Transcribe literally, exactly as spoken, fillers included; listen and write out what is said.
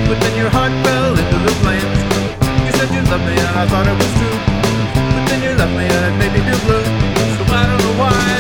but then your heart fell into the flames. You said you loved me and I thought it was true, but then you left me and it made me feel blue. So I don't know why